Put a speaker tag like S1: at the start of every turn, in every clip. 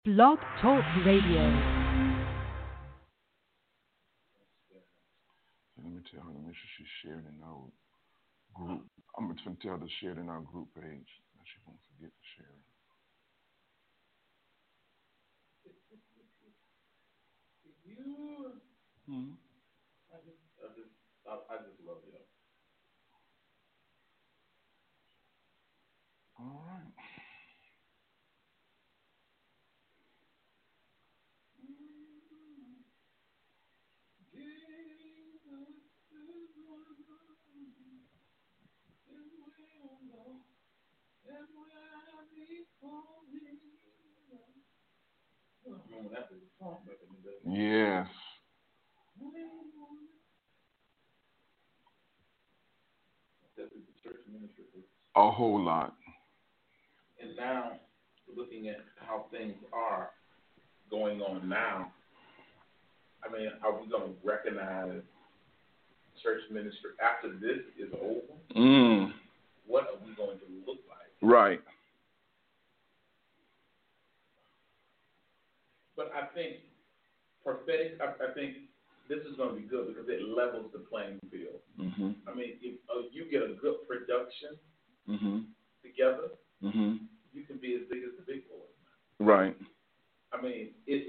S1: Blog Talk Radio.
S2: Let me tell her to make sure she's shared in our group. I'm going to tell her to share it in our group page. She won't forget to share it.
S3: I just love you.
S2: All right. Yes. A whole lot.
S3: And now, looking at how things are going on now, I mean, are we going to recognize church ministry after this is over? What are we going to look like?
S2: Right.
S3: But I think prophetic, I think this is going to be good because it levels the playing field.
S2: Mm-hmm.
S3: I mean, if you get a good production together, you can be as big as the big boys.
S2: Right.
S3: I mean,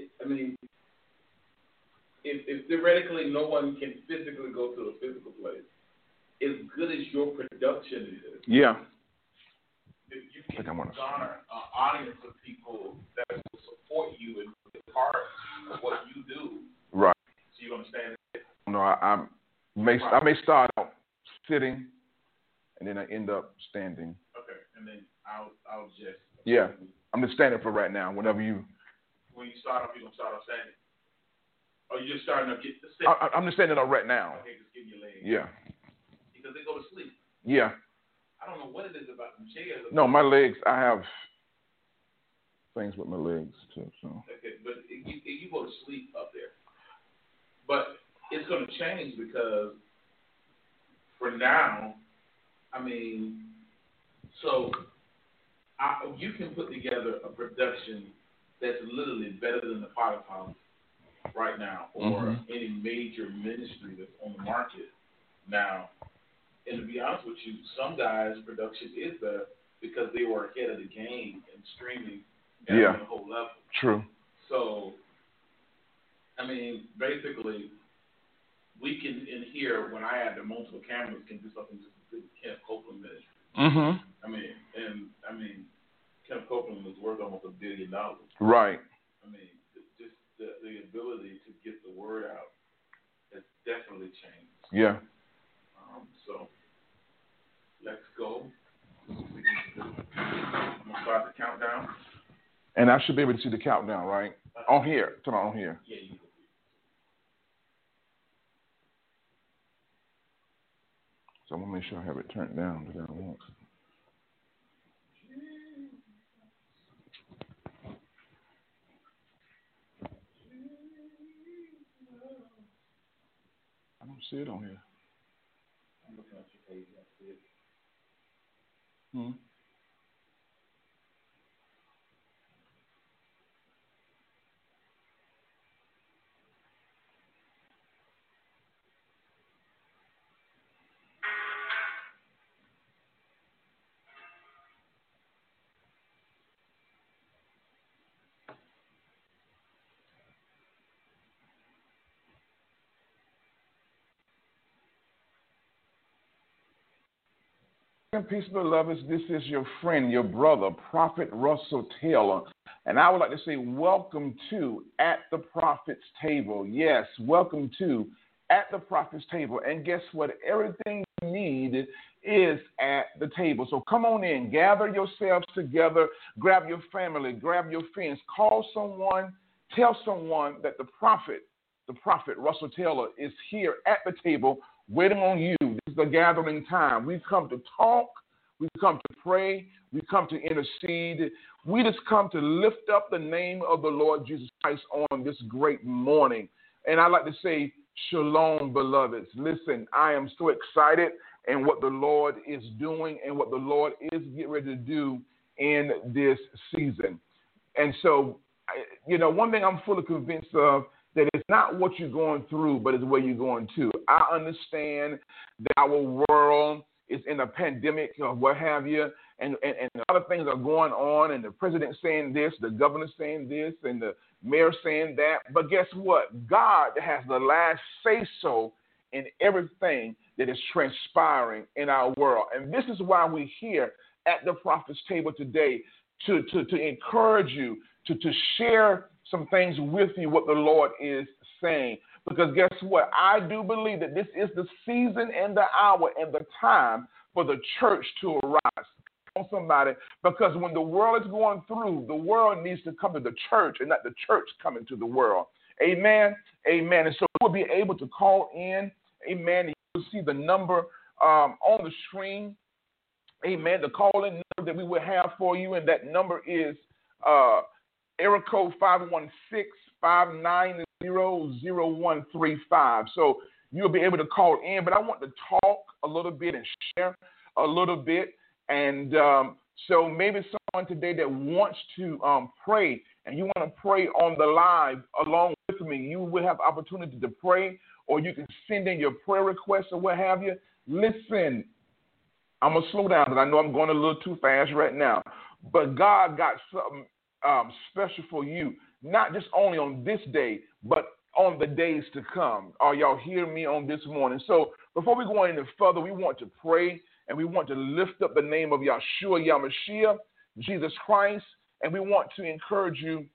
S3: if theoretically no one can physically go to a physical place, as good as your production is,
S2: yeah,
S3: if you can garner an audience of people that will support you and be part of what you do.
S2: Right.
S3: So you understand it?
S2: No, I may start out sitting, and then I end up standing.
S3: Okay, and then I'll just.
S2: Yeah, I'm just standing for right now. Whenever you.
S3: When you start off, you're gonna start off standing. Or you're just starting to get the sit.
S2: I'm just standing up right now.
S3: Okay, just give your legs.
S2: Yeah.
S3: Because they go to sleep.
S2: Yeah.
S3: I don't know what it is about them chairs.
S2: No, my legs. I have things with my legs too. So.
S3: Okay, but you go to sleep up there. But it's going to change because for now, I mean, so you can put together a production that's literally better than the Potter's House right now, or any major ministry that's on the market now. And to be honest with you, some guys' production is better because they were ahead of the game in streaming at the whole level.
S2: True.
S3: So, I mean, basically, we can, in here, when I add the multiple cameras, can do something just as big as Kenneth Copeland ministry. I mean, Kenneth Copeland was worth almost $1 billion.
S2: Right.
S3: I mean, just the ability to get the word out has definitely changed.
S2: Yeah.
S3: So, let's go. I'm going to start the countdown.
S2: And I should be able to see the countdown, right? On here. Turn on here.
S3: Yeah, you can.
S2: So I'm going to make sure I have it turned down because I don't want. I don't see it on here.
S3: I'm looking at your page. I see it.
S2: Peace, beloveds. This is your friend, your brother, Prophet Russell Taylor. And I would like to say welcome to At the Prophet's Table. Yes, welcome to At the Prophet's Table. And guess what? Everything you need is at the table. So come on in, gather yourselves together, grab your family, grab your friends, call someone, tell someone that the prophet Russell Taylor is here at the table waiting on you. This is the gathering time. We've come to talk. We've come to pray. We've come to intercede. We just come to lift up the name of the Lord Jesus Christ on this great morning. And I'd like to say, shalom, beloveds. Listen, I am so excited in what the Lord is doing and what the Lord is getting ready to do in this season. And so one thing I'm fully convinced of, that it's not what you're going through, but it's where you're going to. I understand that our world is in a pandemic or what have you, and a lot of things are going on, and the president saying this, the governor saying this, and the mayor saying that. But guess what? God has the last say-so in everything that is transpiring in our world. And this is why we're here at the Prophet's Table today, to encourage you, to share some things with you, what the Lord is saying. Because guess what? I do believe that this is the season and the hour and the time for the church to arise. On somebody, because when the world is going through, the world needs to come to the church and not the church coming to the world. Amen. Amen. And so we'll be able to call in. Amen. And you'll see the number on the screen. Amen. The call-in number that we will have for you, and that number is area code 516-590-0135. So you'll be able to call in, but I want to talk a little bit and share a little bit. And so maybe someone today that wants to pray, and you want to pray on the live along with me, you will have opportunity to pray, or you can send in your prayer requests or what have you. Listen, I'm going to slow down because I know I'm going a little too fast right now. But God got something special for you, not just only on this day, but on the days to come. Are y'all hearing me on this morning? So before we go any further, we want to pray, and we want to lift up the name of Yahshua Yamashiach, Jesus Christ, and we want to encourage you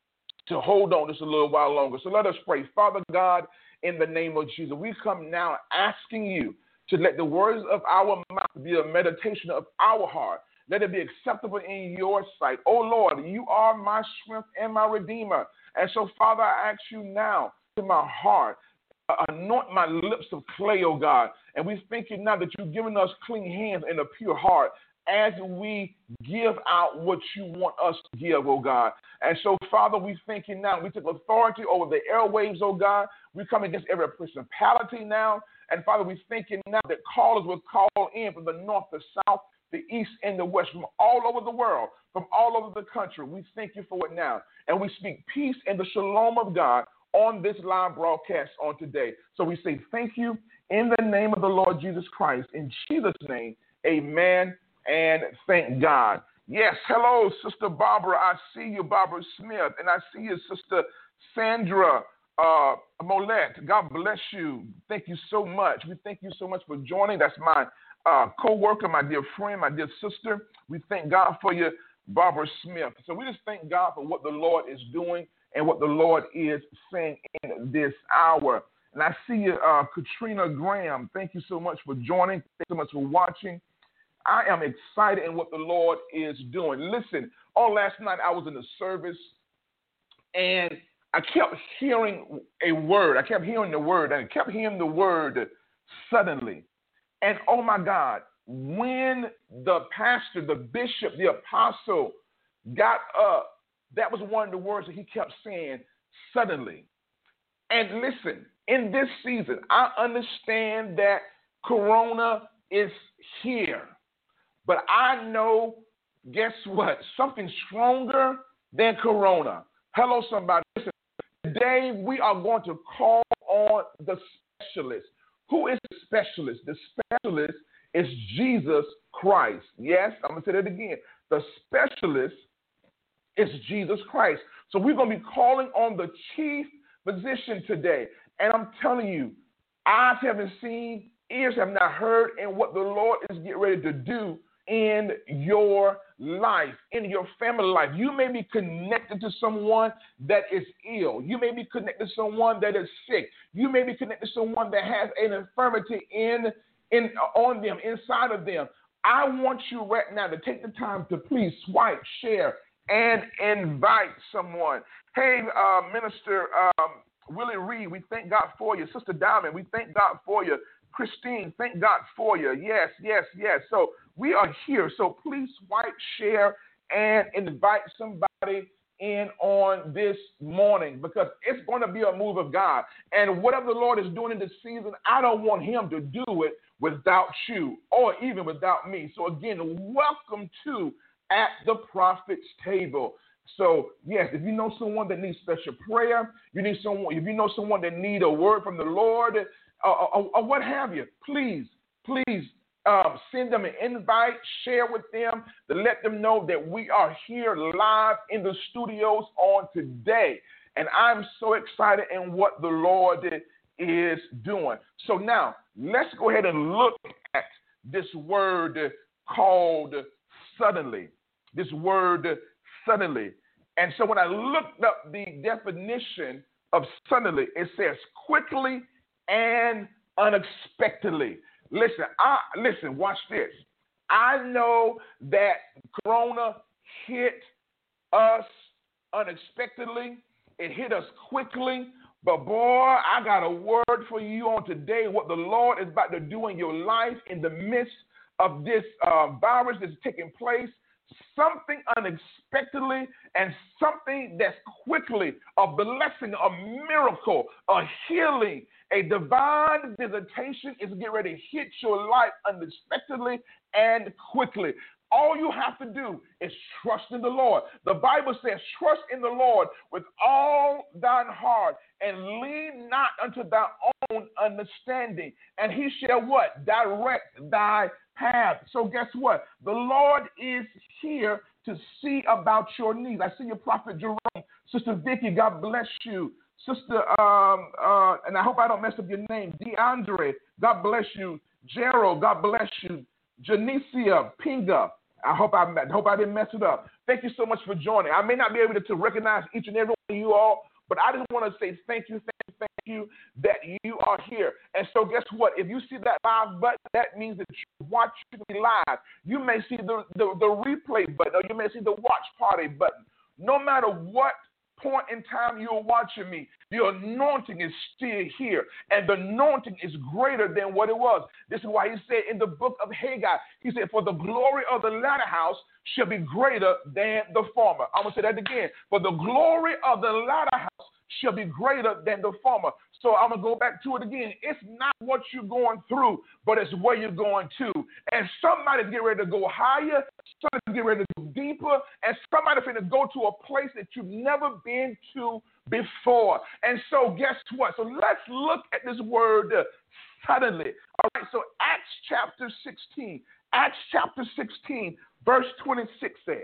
S2: to hold on just a little while longer. So let us pray. Father God, in the name of Jesus, we come now asking you to let the words of our mouth be a meditation of our heart. Let it be acceptable in your sight. Oh, Lord, you are my strength and my redeemer. And so, Father, I ask you now to my heart, anoint my lips of clay, oh God. And we thank you now that you've given us clean hands and a pure heart as we give out what you want us to give, oh God. And so, Father, we thank you now. We take authority over the airwaves, oh God. We come against every principality now. And, Father, we thank you now that callers will call in from the north, the south, the east, and the west, from all over the world, from all over the country. We thank you for it now. And we speak peace and the shalom of God on this live broadcast on today. So we say thank you in the name of the Lord Jesus Christ. In Jesus' name, amen and thank God. Yes, hello, Sister Barbara. I see you, Barbara Smith, and I see you, Sister Sandra Mollett. God bless you. Thank you so much. We thank you so much for joining. That's my co-worker, my dear friend, my dear sister. We thank God for you, Barbara Smith. So we just thank God for what the Lord is doing and what the Lord is saying in this hour. And I see you, Katrina Graham. Thank you so much for joining. Thank you so much for watching. I am excited in what the Lord is doing. Listen, on last night I was in the service, and I kept hearing a word. I kept hearing the word, and I kept hearing the word suddenly. And oh my God, when the pastor, the bishop, the apostle got up, that was one of the words that he kept saying, suddenly. And listen, in this season, I understand that Corona is here. But I know, guess what? Something stronger than Corona. Hello, somebody. Listen, today we are going to call on the specialist. Who is the specialist? The specialist is Jesus Christ. Yes, I'm going to say that again. The specialist is Jesus Christ. So we're going to be calling on the chief physician today. And I'm telling you, eyes haven't seen, ears have not heard, and what the Lord is getting ready to do in your life, in your family life. You may be connected to someone that is ill. You may be connected to someone that is sick. You may be connected to someone that has an infirmity on them, inside of them. I want you right now to take the time to please swipe, share, and invite someone. Hey, Minister Willie Reed, we thank God for you. Sister Diamond, we thank God for you. Christine, thank God for you. Yes, yes, yes. So we are here. So please swipe, share, and invite somebody in on this morning, because it's going to be a move of God. And whatever the Lord is doing in this season, I don't want him to do it without you or even without me. So again, welcome to At the Prophet's Table. So, yes, if you know someone that needs special prayer, if you know someone that needs a word from the Lord, or what have you, please send them an invite, share with them, to let them know that we are here live in the studios on today. And I'm so excited in what the Lord is doing. So now, let's go ahead and look at this word called suddenly. This word suddenly. And so when I looked up the definition of suddenly, it says quickly and unexpectedly. Listen, watch this. I know that Corona hit us unexpectedly. It hit us quickly. But boy, I got a word for you on today, what the Lord is about to do in your life in the midst of this virus that's taking place. Something unexpectedly and something that's quickly a blessing, a miracle, a healing, a divine visitation is getting ready to hit your life unexpectedly and quickly. All you have to do is trust in the Lord. The Bible says, trust in the Lord with all thine heart and lean not unto thy own understanding. And he shall what? Direct thy path. So guess what? The Lord is here to see about your needs. I see your Prophet Jerome. Sister Vicky, God bless you. Sister, and I hope I don't mess up your name, DeAndre, God bless you. Gerald, God bless you. Janicia, Pinga, I hope I didn't mess it up. Thank you so much for joining. I may not be able to recognize each and every one of you all, but I just want to say thank you that you are here. And so guess what? If you see that live button, that means that you're watching me live. You may see the replay button, or you may see the watch party button. No matter what point in time you're watching me, the anointing is still here, and the anointing is greater than what it was. This is why he said in the book of Haggai, he said, for the glory of the latter house shall be greater than the former. I'm going to say that again. For the glory of the latter house shall be greater than the former. So I'm going to go back to it again. It's not what you're going through, but it's where you're going to. And somebody's getting ready to go higher, somebody's getting ready to go deeper, and somebody's going to go to a place that you've never been to before. And so guess what? So let's look at this word suddenly. All right, so Acts chapter 16. Acts chapter 16, verse 26 says,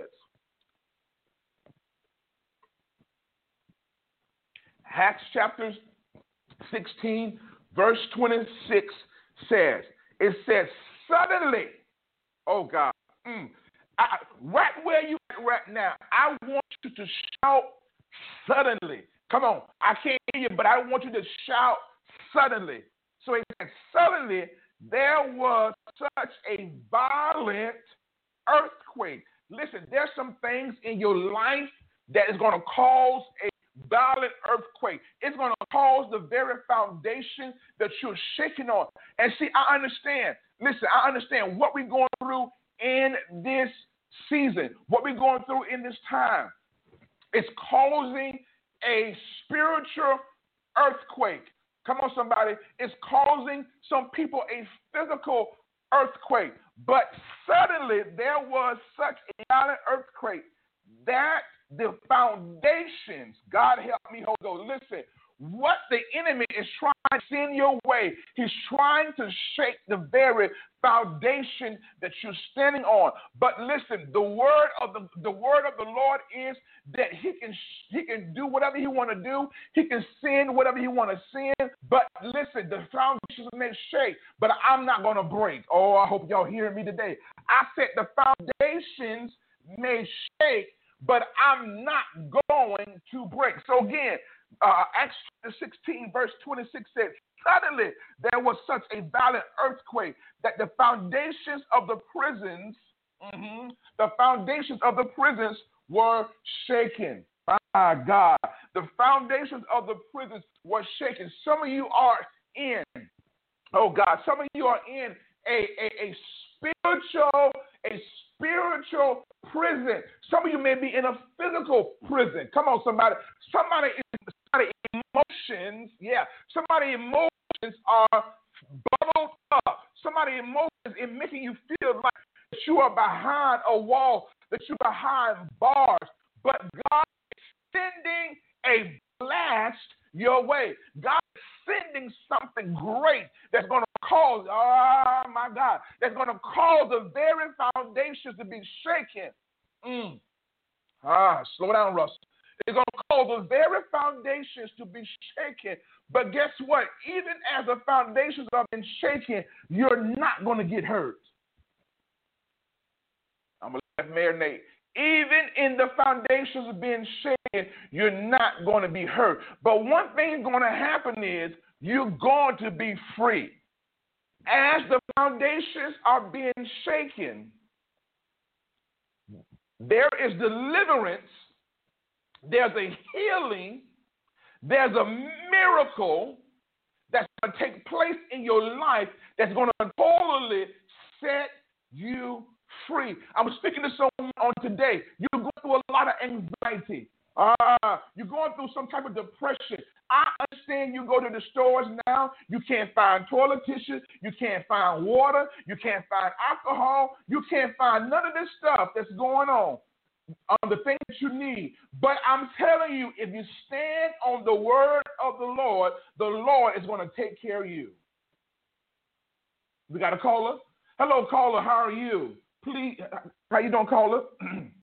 S2: Acts chapter 16, verse 26 says, it says, suddenly, oh God, right where you at right now, I want you to shout suddenly. Come on, I can't hear you, but I want you to shout suddenly. So it says, suddenly there was such a violent earthquake. Listen, there's some things in your life that is going to cause a violent earthquake. It's going to cause the very foundation that you're shaking on. And see, I understand. Listen, I understand what we're going through in this season, what we're going through in this time. It's causing a spiritual earthquake. Come on, somebody. It's causing some people a physical earthquake. But suddenly there was such a violent earthquake that the foundations, God help me, Holy Ghost, listen, what the enemy is trying to send your way, he's trying to shake the very foundation that you're standing on. But listen, the word of the Lord is that he can do whatever he want to do. He can send whatever he want to send. But listen, the foundations may shake, but I'm not going to break. Oh, I hope y'all hearing me today. I said the foundations may shake, but I'm not going to break. So again, Acts 16, verse 26 says, suddenly there was such a violent earthquake that the foundations of the prisons, were shaken. My God, the foundations of the prisons were shaken. Some of you are in, oh God, some of you are in a spiritual prison. Some of you may be in a physical prison. Come on, somebody. Somebody emotions, somebody emotions are bubbled up. Somebody emotions is making you feel like that you are behind a wall, that you're behind bars. but God is sending a blast your way. God is sending something great that's going to cause, oh my God, that's going to cause the very foundations to be shaken. Slow down, Russell. It's going to cause the very foundations to be shaken. But guess what? Even as the foundations are being shaken, you're not going to get hurt. I'm going to let that marinate. Even in the foundations being shaken, you're not going to be hurt. But one thing going to happen is you're going to be free. As the foundations are being shaken, there is deliverance, there's a healing, there's a miracle that's going to take place in your life that's going to totally set you free. I'm speaking to someone on today. You're going through a lot of anxiety. You're going through some type of depression. I understand you go to the stores now. You can't find toilet tissue. You can't find water. You can't find alcohol. You can't find none of this stuff that's going on. The things that you need. But I'm telling you, if you stand on the word of the Lord is going to take care of you. We got a caller? Hello, caller. How are you? Please, how you doing, caller?